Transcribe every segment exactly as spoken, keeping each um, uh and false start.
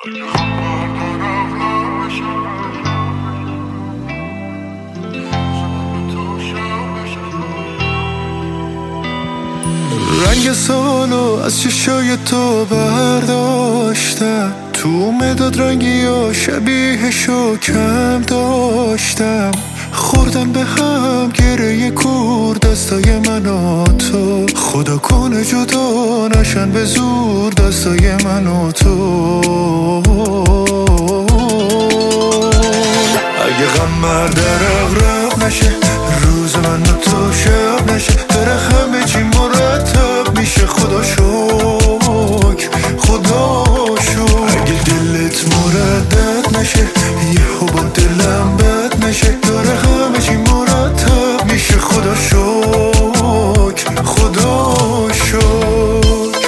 رنگ سالو از چشای تو برداشتم، تو مداد رنگی و شبیهشو کم داشتم. خوردم به هم گره کور دستای من و تو، خدا کنه جدا نشن به زور دستای من و تو. اگه غم در اغرب نشه، روز من و تو شب نشه، داره همه چی مرتب میشه. خدا شکر خدا شکر. اگه دلت مردد نشه، یهو با دلم بد نشه، داره همه چی مرتب میشه. خدا شکر خدا شکر.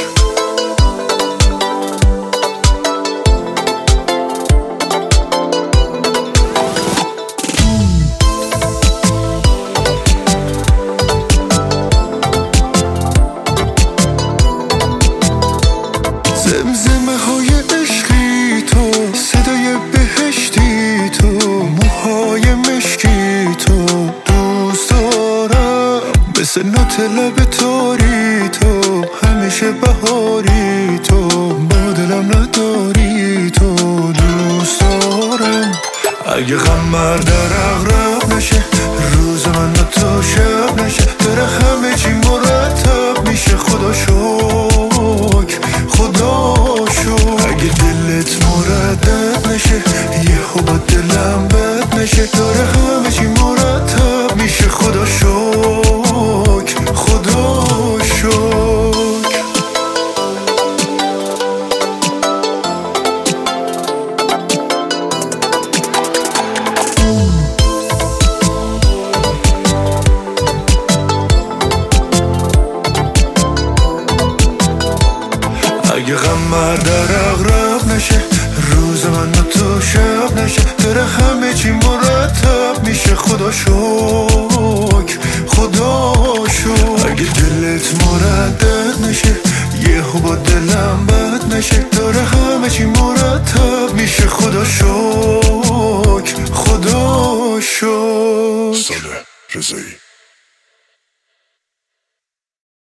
زمزمه های عشقی تو، صدای بهشتی تو، موهای مشکی تو، دوست دارم مثل نوت لب تاری تو، همیشه بهاری تو، با دلم نداری تو، دوست دارم. اگه غم در اغرب نشه، روز من و تو شب نشه، داره همه چی مرتب میشه. خدا شکر خدا شکر. اگه دلت مردد نشه، یهو با دلم بد نشه، داره همه چی مرتب میشه. خدا شکر خدا شکر. اگه غم در اغرب نشه، روز من و تو شب نشه، داره همه چی مرتب میشه. خدا شکر خدا شکر. اگه دلت مردد نشه، یهو با دلم بد نشه، داره همه چی مرتب میشه. خدا شکر خدا شکر. ساله رضایی.